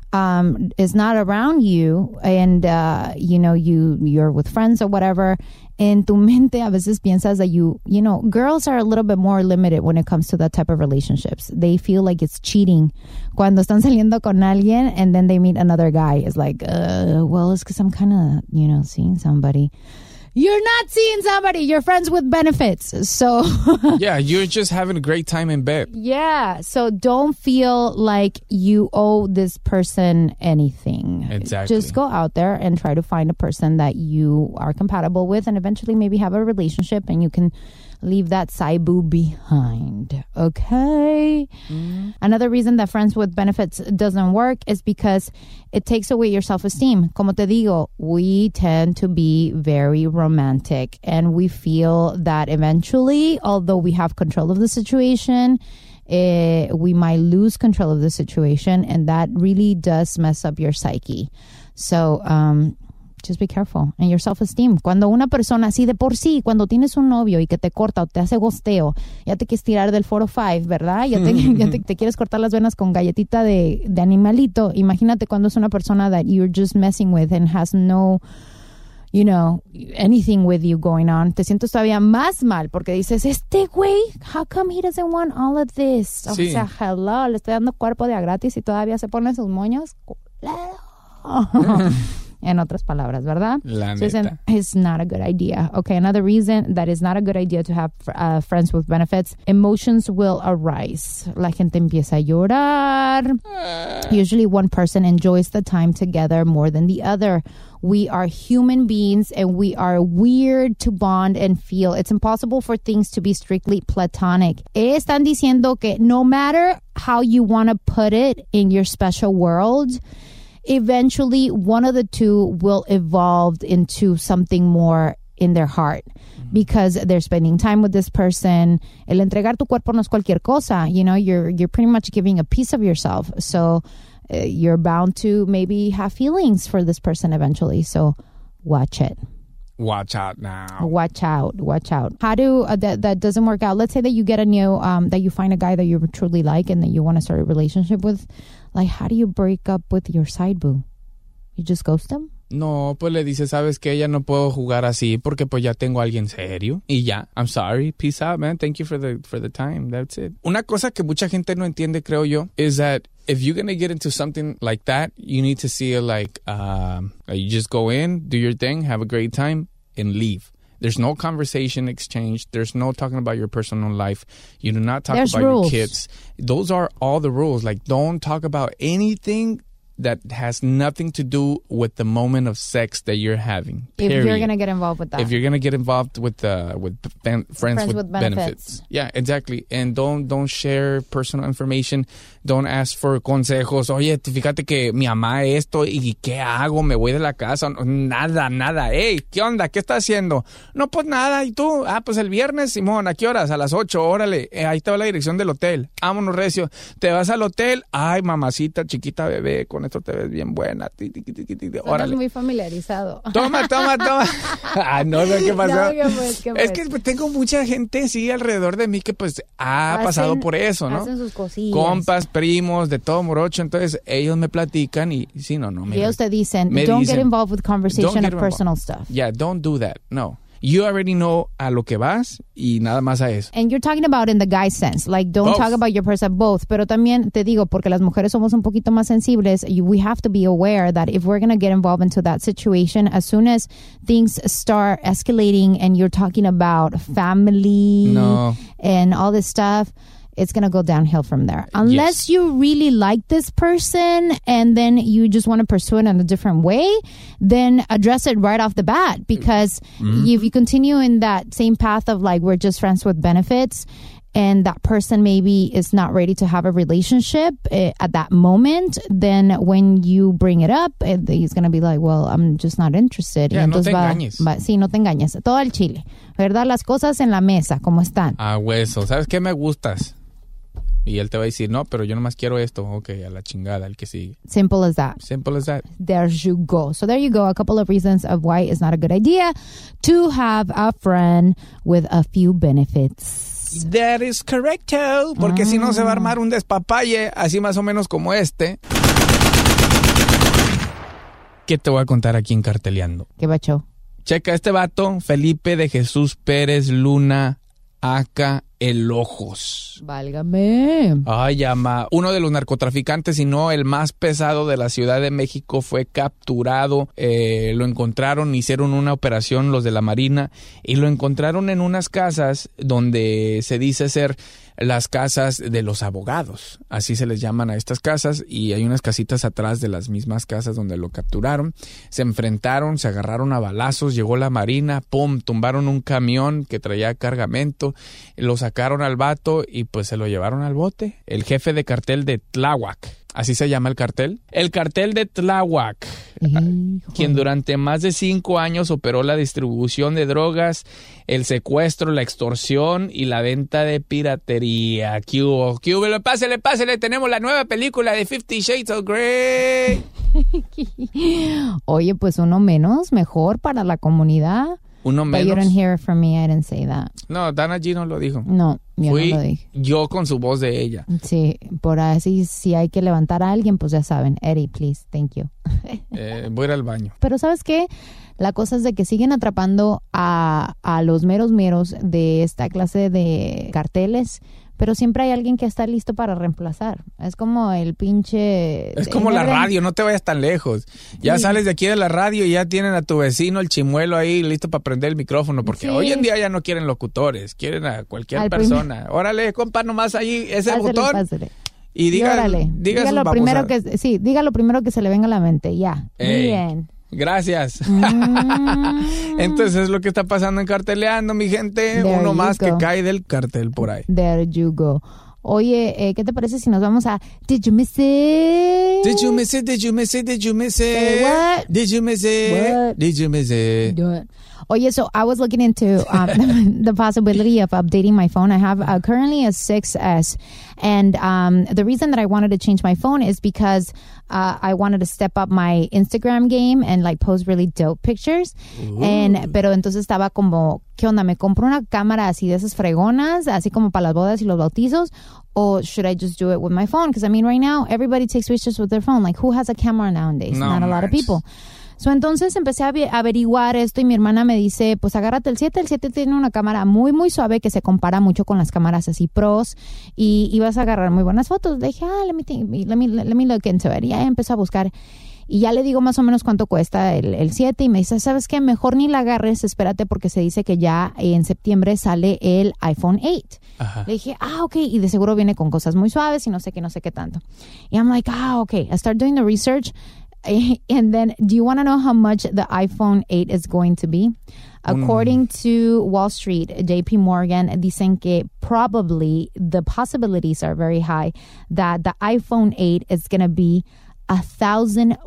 is not around you and, you know, you're with friends or whatever, en tu mente a veces piensas that you know, girls are a little bit more limited when it comes to that type of relationships. They feel like it's cheating. Cuando están saliendo con alguien and then they meet another guy, it's like, well, it's because I'm kind of, you know, seeing somebody. you're not seeing somebody. You're friends with benefits. So
Yeah, you're just having a great time in bed.
yeah. So don't feel like you owe this person anything.
Exactly.
Just go out there and try to find a person that you are compatible with and eventually maybe have a relationship and you can leave that side boob behind. Okay? Another reason that friends with benefits doesn't work is because it takes away your self-esteem. Como te digo, we tend to be very romantic and we feel that eventually, although we have control of the situation, we might lose control of the situation, and that really does mess up your psyche. So, just be careful. And your self-esteem. Cuando una persona, así de por sí, cuando tienes un novio y que te corta o te hace gosteo, ya te quieres tirar del 405, ¿verdad? Ya te quieres cortar las venas con galletita de animalito. Imagínate cuando es una persona that you're just messing with and has no, anything with you going on. Te sientes todavía más mal porque dices, este güey, how come he doesn't want all of this? O
Sí.
sea, hello, le estoy dando cuerpo de a gratis y todavía se pone sus moños. En otras palabras, ¿verdad?
La
So
neta.
it's not a good idea. Okay, another reason that is not a good idea to have friends with benefits, emotions will arise. La gente empieza a llorar. Usually one person enjoys the time together more than the other. We are human beings and we are weird to bond and feel. It's impossible for things to be strictly platonic. Están diciendo que no matter how you want to put it in your special world, eventually one of the two will evolve into something more in their heart because they're spending time with this person. El entregar tu cuerpo no es cualquier cosa. You're pretty much giving a piece of yourself. So you're bound to maybe have feelings for this person eventually. So watch it.
Watch out now.
Watch out. How do that doesn't work out? Let's say that you get a new that you find a guy that you truly like and that you want to start a relationship with. Like, how do you break up with your side boo? You just ghost him?
No, pues le dice, ¿sabes qué? Ya no puedo jugar así porque pues ya tengo a alguien serio. Y ya, I'm sorry. Peace out, man. Thank you for the time. That's it. Una cosa que mucha gente no entiende, creo yo, is that if you're going to get into something like that, you need to see it like you just go in, do your thing, have a great time, and leave. There's no conversation exchange. There's no talking about your personal life. You do not talk about
rules.
your kids. Those are all the rules. Like, don't talk about anything that has nothing to do with the moment of sex that you're having.
If
Period.
you're going to get involved with that.
If you're gonna get involved with friends with benefits. Yeah, exactly. And don't share personal information. Don't ask for consejos. Oye, fíjate que mi mamá esto y ¿qué hago? Me voy de la casa. Nada. Hey, ¿qué onda? ¿Qué estás haciendo? No, pues nada. ¿Y tú? Pues el viernes, Simón. ¿A qué horas? A las 8. Órale. Ahí te va la dirección del hotel. Vámonos, recio. Te vas al hotel. Ay, mamacita, chiquita, bebé. Con esto te ves bien buena.
Estás
Órale.
muy familiarizado.
Toma. No, ¿qué pasó?
No, ¿qué
Es
pues?
que pues, tengo mucha gente, sí, alrededor de mí que pues ha pasado por eso, ¿no?
Hacen sus cosillas.
Compas, primos, de todo morocho. Entonces, ellos me platican y sí, no.
Y ellos te dicen,
me
don't
dicen,
get involved with conversation
don't get
of personal stuff.
Yeah, don't do that. No. You already know a lo que vas y nada más a eso.
And you're talking about in the guy sense, like don't
Both.
talk about your person, both. Pero también te digo, porque las mujeres somos un poquito más sensibles, we have to be aware that if we're going to get involved into that situation, as soon as things start escalating and you're talking about family
No.
and all this stuff, it's going to go downhill from there. Unless you really like this person and then you just want to pursue it in a different way, then address it right off the bat. Because if you continue in that same path of like, we're just friends with benefits, and that person maybe is not ready to have a relationship at that moment, then when you bring it up, he's going to be like, well, I'm just not interested.
Yeah,
y
no te engañes.
Sí, no te engañes. Todo el chile. ¿Verdad? Las cosas en la mesa, como están.
A hueso. ¿Sabes qué me gustas? Y él te va a decir, no, pero yo nomás quiero esto. Ok, a la chingada, el que sigue.
Simple as that.
Simple as that.
There you go. So there you go. A couple of reasons of why it's not a good idea to have a friend with a few benefits.
That is correcto. Porque si no se va a armar un despapalle, así más o menos como este. ¿Qué te voy a contar aquí en Carteleando?
¿Qué bacho?
Checa, este vato, Felipe de Jesús Pérez Luna, aka el Ojos.
Válgame.
Ay, llama. Uno de los narcotraficantes, y no el más pesado de la Ciudad de México, fue capturado. Lo encontraron, hicieron una operación los de la Marina y lo encontraron en unas casas donde se dice ser las casas de los abogados. Así se les llaman a estas casas, y hay unas casitas atrás de las mismas casas donde lo capturaron. Se enfrentaron, se agarraron a balazos, llegó la Marina, ¡pum!, tumbaron un camión que traía cargamento, lo sacaron al vato y pues se lo llevaron al bote. El jefe de cartel de Tláhuac, así se llama el cartel. El cartel de Tláhuac, quien durante más de 5 años operó la distribución de drogas, el secuestro, la extorsión y la venta de piratería. ¿Qué hubo? ¿Qué hubo? Pásele, tenemos la nueva película de 50 Shades of Grey.
Oye, pues uno menos, mejor para la comunidad.
Uno
But
menos.
you didn't hear it from me, I didn't say that.
No, Dana G no lo dijo.
No, yo
Fui
no lo dije.
yo con su voz de ella.
Sí, por así, si hay que levantar a alguien, pues ya saben. Eddie, please, thank you.
Voy a ir al baño.
Pero ¿sabes qué? La cosa es de que siguen atrapando a los meros de esta clase de carteles, pero siempre hay alguien que está listo para reemplazar. Es como el pinche...
Es como la radio, no te vayas tan lejos. Ya
Sí.
sales de aquí de la radio y ya tienen a tu vecino, el chimuelo ahí listo para prender el micrófono, porque
Sí.
hoy en día ya no quieren locutores, quieren a cualquier
Al
persona. Órale, compa, nomás ahí ese
Pásale,
botón
pásale.
y diga,
órale,
diga sus
lo primero
babosadas.
diga lo primero que se le venga a la mente, ya.
Ey.
Bien.
Gracias.
Mm.
Entonces es lo que está pasando en Carteleando, mi gente.
There
Uno
you
más que
go.
cae del cartel por ahí.
There you go. Oye, ¿qué te parece si nos vamos a Did You Miss It?
Did you miss it? Did you miss it? Did you miss it?
Say what?
Did you miss it?
What?
Did you miss it?
Do it. Oye, so I was looking into the possibility of updating my phone. I have currently a 6S, and the reason that I wanted to change my phone is because I wanted to step up my Instagram game and like post really dope pictures. Pero entonces estaba como, ¿qué onda? ¿Me compro una cámara así de esas fregonas, así como para las bodas y los bautizos? Or should I just do it with my phone? Because I mean, right now, everybody takes pictures with their phone. Like, who has a camera nowadays?
No
Not a lot of
manches.
people. So, entonces empecé a averiguar esto y mi hermana me dice, pues agárrate el 7. El 7 tiene una cámara muy, muy suave que se compara mucho con las cámaras así pros y vas a agarrar muy buenas fotos. Le dije, let me look into it. Y ya empezó a buscar y ya le digo más o menos cuánto cuesta el 7 y me dice, ¿sabes qué? Mejor ni la agarres, espérate porque se dice que ya en septiembre sale el iPhone 8.
Ajá.
Le dije, ok, y de seguro viene con cosas muy suaves y no sé qué tanto. Y I'm like, okay. I start doing the research. And then, do you want to know how much the iPhone 8 is going to be? According to Wall Street, JP Morgan, dicen que probably the possibilities are very high that the iPhone 8 is going to be $1,100.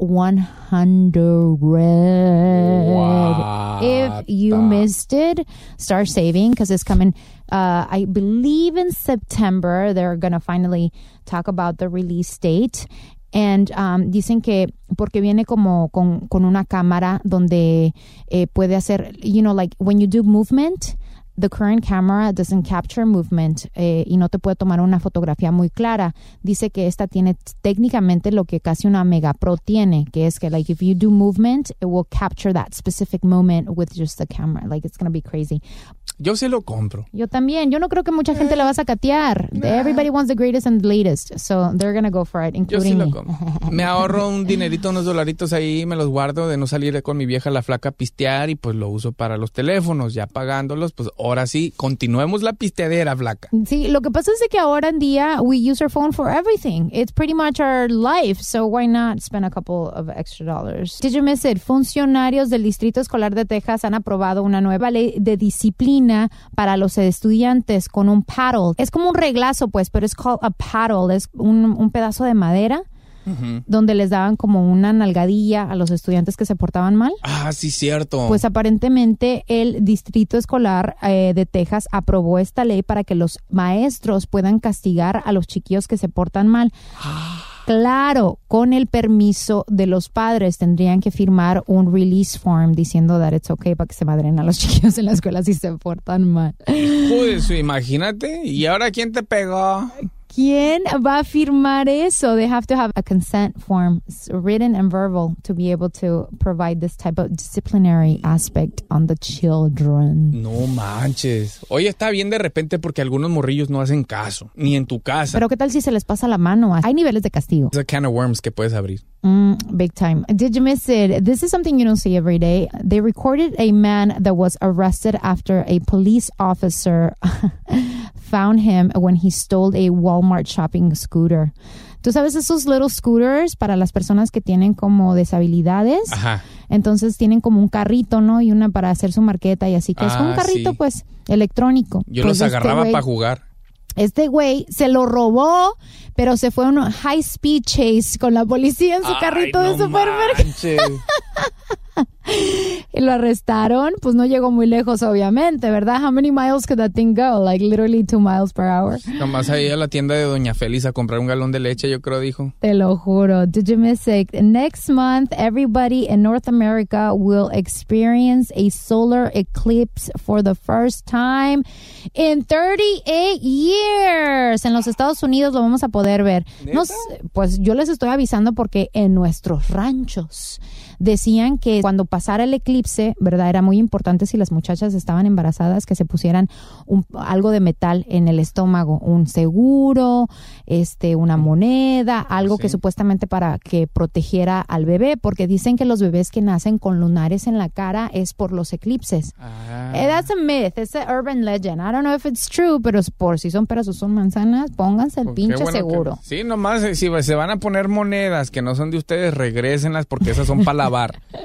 What
If you
the-
missed it, start saving because it's coming. I believe in September they're going to finally talk about the release date. And dicen que porque viene como con una cámara donde puede hacer, you know, like when you do movement, the current camera doesn't capture movement y no te puede tomar una fotografía muy clara. Dice que esta tiene técnicamente lo que casi una Mega Pro tiene, que es que like if you do movement, it will capture that specific moment with just the camera. Like it's going to be crazy.
Yo se lo compro.
Yo también. Yo no creo que mucha gente la va a sacatear. Everybody wants the greatest and the latest. So they're going to go for it,
Yo sí
including
lo
me.
compro. Me ahorro un dinerito, unos dolaritos ahí, me los guardo de no salir con mi vieja la flaca a pistear y pues lo uso para los teléfonos. Ya pagándolos, pues ahora sí, continuemos la pisteadera, flaca.
Sí, lo que pasa es de que ahora en día we use our phone for everything. It's pretty much our life, so why not spend a couple of extra dollars? Did you miss it? Funcionarios del Distrito Escolar de Texas han aprobado una nueva ley de disciplina para los estudiantes con un paddle. Es como un reglazo, pues, pero es called a paddle. Es un pedazo de madera donde les daban como una nalgadilla a los estudiantes que se portaban mal.
Ah, sí, cierto.
Pues aparentemente el Distrito Escolar de Texas aprobó esta ley para que los maestros puedan castigar a los chiquillos que se portan mal. Claro, con el permiso de los padres tendrían que firmar un release form diciendo that it's okay para que se madren a los chiquillos en la escuela si se portan mal.
Pues imagínate. ¿Y ahora quién te pegó?
¿Quién va a firmar eso? They have to have a consent form, written and verbal, to be able to provide this type of disciplinary aspect on the children.
No manches. Oye, está bien de repente porque algunos morrillos no hacen caso, ni en tu casa.
Pero ¿qué tal si se les pasa la mano? Hay niveles de castigo.
Es a can of worms que puedes abrir.
Big time. Did you miss it? This is something you don't see every day. They recorded a man that was arrested after a police officer found him when he stole a Walmart shopping scooter. Tú sabes esos little scooters para las personas que tienen como deshabilidades.
Ajá.
Entonces tienen como un carrito, ¿no? Y una para hacer su marqueta y así, que es un carrito,
sí.
Pues, electrónico.
Yo
pues
los agarraba para jugar.
Este güey se lo robó, pero se fue a un high speed chase con la policía en su carrito de supermercado. Y lo arrestaron, pues no llegó muy lejos, obviamente, ¿verdad? How many miles could that thing go? Like literally 2 miles per hour.
Nomás ahí a la tienda de Doña Félix a comprar un galón de leche, yo creo, dijo.
Te lo juro. Did you miss it? Next month, everybody in North America will experience a solar eclipse for the first time in 38 years. En los Estados Unidos lo vamos a poder ver. No sé, pues yo les estoy avisando porque en nuestros ranchos decían que cuando pasara el eclipse, ¿verdad? Era muy importante si las muchachas estaban embarazadas que se pusieran algo de metal en el estómago, un seguro, una moneda, algo
Sí.
que supuestamente para que protegiera al bebé, porque dicen que los bebés que nacen con lunares en la cara es por los eclipses. That's a myth, it's an urban legend. I don't know if it's true, pero por si son peras o son manzanas, pónganse el pinche seguro.
Sí, nomás si se van a poner monedas que no son de ustedes, regrésenlas porque esas son para lavar.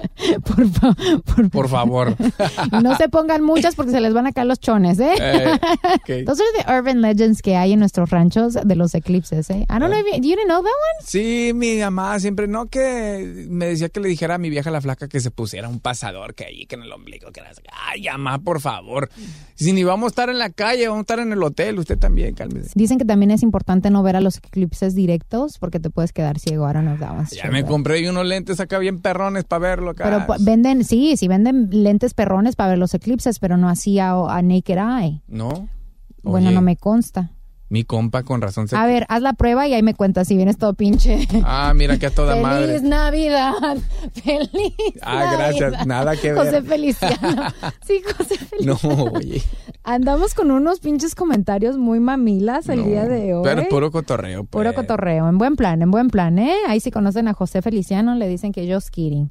Por favor.
No se pongan muchas porque se les van a caer los chones, ¿eh?
Okay.
Those are the urban legends que hay en nuestros ranchos de los eclipses, ¿eh? I don't know if you didn't know that one?
Sí, mi mamá siempre, no, que me decía que le dijera a mi vieja la flaca que se pusiera un pasador que ahí, que en el ombligo, que ay, mamá, por favor. Si ni vamos a estar en la calle, vamos a estar en el hotel, usted también, cálmese.
Dicen que también es importante no ver a los eclipses directos porque te puedes quedar ciego. I don't know if that one's
Ya
true,
me
but-
compré unos lentes acá bien perrones para verlo acá.
Pero venden, sí venden lentes perrones para ver los eclipses, pero no así a naked eye.
¿No?
Bueno,
Oye,
no me consta.
Mi compa con razón se...
A ver, haz la prueba y ahí me cuentas si vienes todo pinche.
Ah, mira que a toda
¡Feliz
madre.
Navidad! ¡Feliz
Gracias.
Navidad!
Nada que ver.
José Feliciano. Sí, José Feliciano.
No, oye.
Andamos con unos pinches comentarios muy mamilas el día de hoy.
Pero puro cotorreo.
Puro
pues.
cotorreo. En buen plan, ¿eh? Ahí si conocen a José Feliciano, le dicen que just kidding.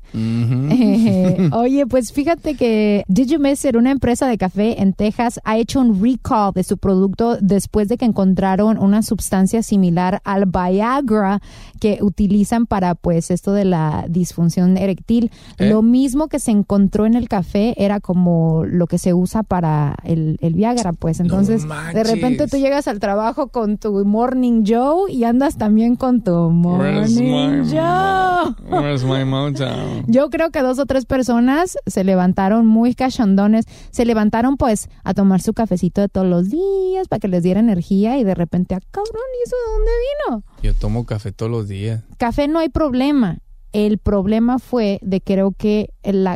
Ujú.
Oye, pues fíjate que Did You Miss It, una empresa de café en Texas, ha hecho un recall de su producto después de que encontraron una sustancia similar al Viagra que utilizan para, pues, esto de la disfunción eréctil. Lo mismo que se encontró en el café era como lo que se usa para el Viagra, pues. Entonces, de repente tú llegas al trabajo con tu Morning Joe y andas también con tu Morning Joe.
Where's my Motown?
Yo creo que 2 o 3 personas se levantaron muy cachondones. Se levantaron, pues, a tomar su cafecito de todos los días para que les diera energía y de repente, cabrón, ¿y eso de dónde vino?
Yo tomo café todos los días.
Café no hay problema. El problema fue de creo que la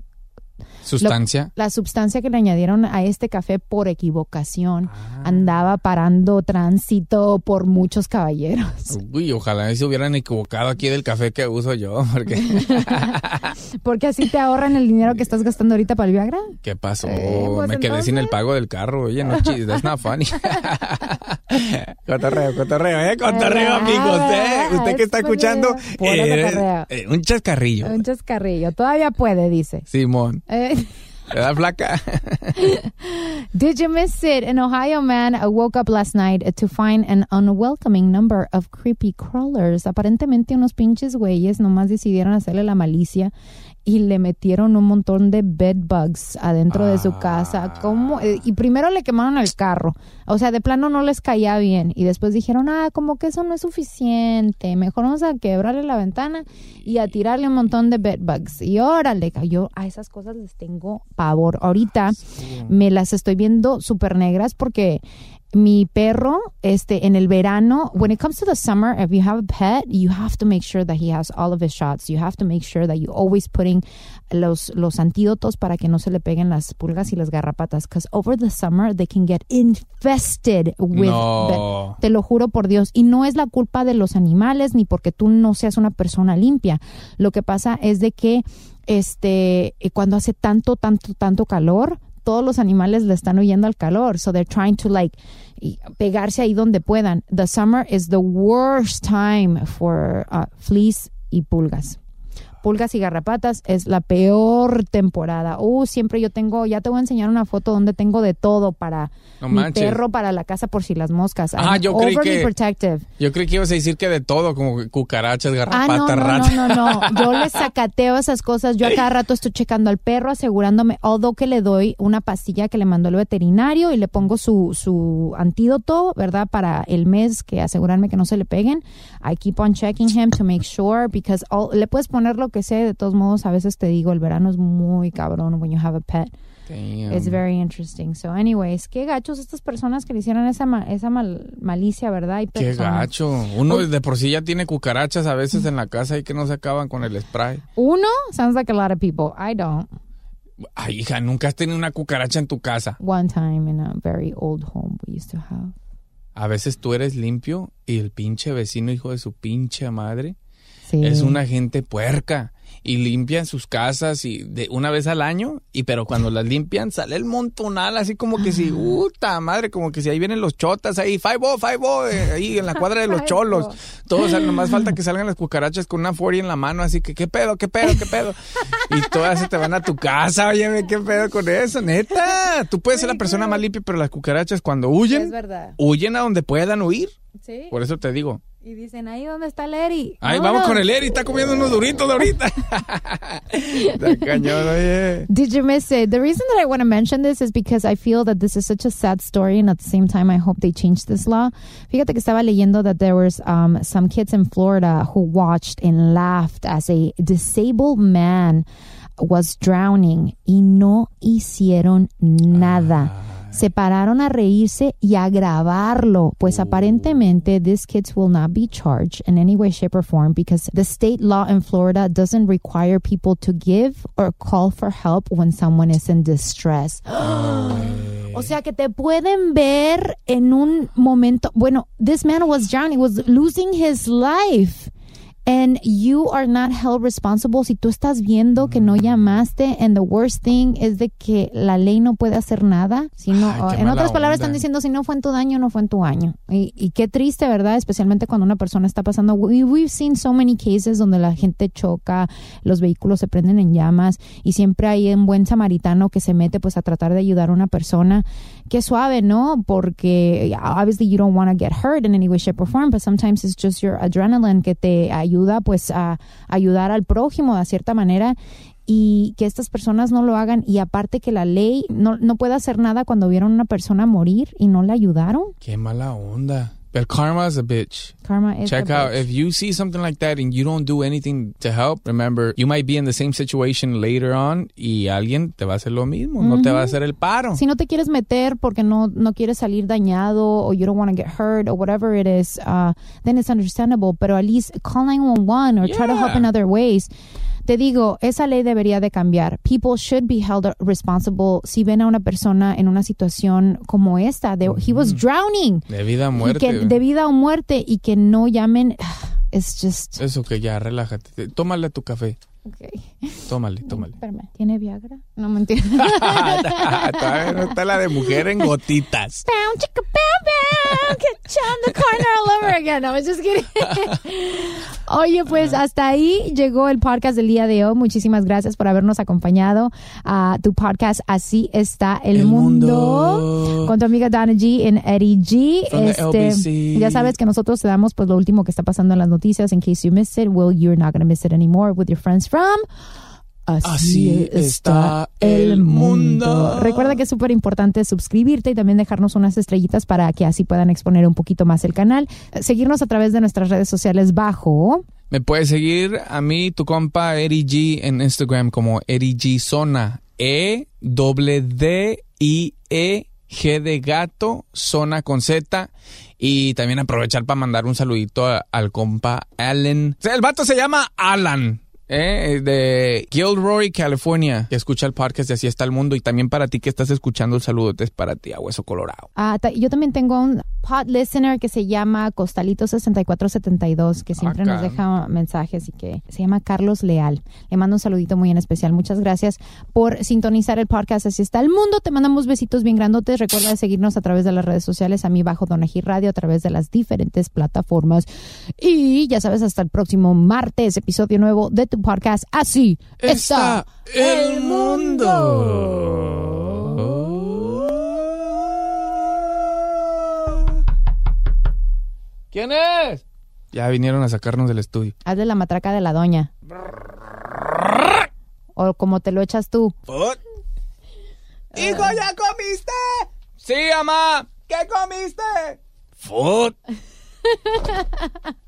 ¿Sustancia?
la sustancia que le añadieron a este café por equivocación andaba parando tránsito por muchos caballeros.
Uy, ojalá se hubieran equivocado aquí del café que uso yo, porque...
Porque así te ahorran el dinero que estás gastando ahorita para el Viagra.
¿Qué pasó?
Pues
Me quedé sin el pago del carro. Oye, no, that's not funny. Cotorreo, amigos. Usted que está escuchando,
Puro cotorreo.
un chascarrillo.
Un chascarrillo. Todavía puede, dice.
Simón, ¿verdad, flaca?
Did you miss it? An Ohio man woke up last night to find an unwelcoming number of creepy crawlers. Aparentemente unos pinches güeyes nomás decidieron hacerle la malicia y le metieron un montón de bed bugs adentro de su casa. ¿Cómo? Y primero le quemaron el carro. O sea, de plano no les caía bien. Y después dijeron, como que eso no es suficiente. Mejor vamos a quebrarle la ventana y a tirarle un montón de bed bugs. Y órale, yo a esas cosas les tengo pavor. Ahorita me las estoy viendo súper negras porque mi perro, en el verano, when it comes to the summer, if you have a pet, you have to make sure that he has all of his shots. You have to make sure that you always putting los antídotos para que no se le peguen las pulgas y las garrapatas. Because over the summer, they can get infested with...
No.
Te lo juro por Dios. Y no es la culpa de los animales ni porque tú no seas una persona limpia. Lo que pasa es de que cuando hace tanto calor, todos los animales le están huyendo al calor. So they're trying to pegarse ahí donde puedan. The summer is the worst time for fleas y pulgas. Pulgas y garrapatas es la peor temporada. Siempre ya te voy a enseñar una foto donde tengo de todo para mi perro, para la casa por si las moscas.
Yo creí
protective.
Yo creí que ibas a decir que de todo, como cucarachas, garrapatas, ratas.
No. Yo le sacateo esas cosas. Yo a cada rato estoy checando al perro, asegurándome, although que le doy una pastilla que le mandó el veterinario y le pongo su antídoto, ¿verdad? Para el mes, que asegurarme que no se le peguen. I keep on checking him to make sure, because le puedes poner lo que sea. De todos modos, a veces te digo, el verano es muy cabrón when you have a pet.
Damn.
It's very interesting. So anyways, qué gachos estas personas que le hicieron esa malicia, ¿verdad?
Qué gacho. Uno de por sí ya tiene cucarachas a veces en la casa y que no se acaban con el spray.
Uno? Sounds like a lot of people. I don't.
Ay, hija, ¿nunca has tenido una cucaracha en tu casa?
One time in a very old home we used to have.
A veces tú eres limpio y el pinche vecino, hijo de su pinche madre,
sí,
es una gente puerca y limpian sus casas y de una vez al año, pero cuando las limpian sale el montonal, así como que si, puta madre, como que si ahí vienen los chotas ahí, five-o, ahí en la cuadra de los cholos. Todos, nomás falta que salgan las cucarachas con una 40 en la mano, así que, ¿qué pedo? Y todas se te van a tu casa, óyeme, ¿qué pedo con eso? Neta, tú puedes ser la persona más limpia, pero las cucarachas cuando huyen,
es verdad,
huyen a donde puedan huir.
Sí.
Por eso te digo.
Y dicen, ahí donde está el Eri.
Ahí vamos con el Eri, está comiendo unos duritos ahorita. Está cañón, oye.
Did you miss it? The reason that I want to mention this is because I feel that this is such a sad story, and at the same time I hope they change this law. Fíjate que estaba leyendo that there was some kids in Florida who watched and laughed as a disabled man was drowning y no hicieron nada. Se pararon a reírse y a grabarlo. Pues aparentemente, these kids will not be charged in any way, shape, or form because the state law in Florida doesn't require people to give or call for help when someone is in distress. O sea, que te pueden ver en un momento. Bueno, this man was drowning, was losing his life. And you are not held responsible si tú estás viendo que no llamaste. And the worst thing is de que la ley no puede hacer nada. En otras palabras están diciendo, si no fue en tu daño, no fue en tu año. Y qué triste, ¿verdad? Especialmente cuando una persona está pasando. We've seen so many cases donde la gente choca, los vehículos se prenden en llamas y siempre hay un buen samaritano que se mete pues a tratar de ayudar a una persona. Qué suave, ¿no? Porque obviously you don't want to get hurt in any way, shape, or form, but sometimes it's just your adrenaline que te ayuda pues a ayudar al prójimo de cierta manera, y que estas personas no lo hagan, y aparte que la ley no puede hacer nada cuando vieron a una persona morir y no le ayudaron.
Qué mala onda. But karma is a bitch.
Karma is
Check
a
out,
bitch.
if you see something like that and you don't do anything to help, remember, you might be in the same situation later on y alguien te va a hacer lo mismo, no te va a hacer el paro.
Si no te quieres meter porque no quieres salir dañado, o you don't want to get hurt, or whatever it is, then it's understandable, pero at least call 911 or try to help in other ways. Te digo, esa ley debería de cambiar. People should be held responsible si ven a una persona en una situación como esta. He was drowning.
De vida a muerte.
De vida o muerte, y que no llamen. It's just...
Eso, que ya, relájate. Tómale tu café.
Okay.
Tómale.
Espérame, ¿tiene Viagra? No, mentira.
Todavía no está la de mujer en gotitas.
Pow, chicka, pow, pow. Get you on the corner all over again. No, I'm just kidding. Oye, pues hasta ahí llegó el podcast del día de hoy. Muchísimas gracias por habernos acompañado a tu podcast Así está el mundo, con tu amiga Donna G en Eddie G. Ya sabes que nosotros te damos pues lo último que está pasando en las noticias. In case you missed it, well, you're not going to miss it anymore, with your friends from
Así está el mundo.
Recuerda que es súper importante suscribirte y también dejarnos unas estrellitas para que así puedan exponer un poquito más el canal. Seguirnos a través de nuestras redes sociales bajo...
Me puedes seguir a mí, tu compa Eddie G, en Instagram como Eddie G Zona. EDDIE G de gato, zona con Z. Y también aprovechar para mandar un saludito al compa Alan. O sea, el vato se llama Alan. De Gilroy, California, que escucha el podcast de Así Está el Mundo. Y también para ti que estás escuchando, el saludo es para ti, a Hueso Colorado.
Yo también tengo un pod listener que se llama Costalito6472, que siempre nos deja mensajes y que se llama Carlos Leal. Le mando un saludito muy en especial. Muchas gracias por sintonizar el podcast Así Está el Mundo. Te mandamos besitos bien grandotes. Recuerda seguirnos a través de las redes sociales, a mí bajo Donají Radio, a través de las diferentes plataformas. Y ya sabes, hasta el próximo martes, episodio nuevo de tu podcast Así Está el Mundo.
¿Quién es? Ya vinieron a sacarnos del estudio.
Hazle la matraca de la doña. O como te lo echas tú.
¡Hijo, ya comiste! Sí, mamá. ¿Qué comiste? Food.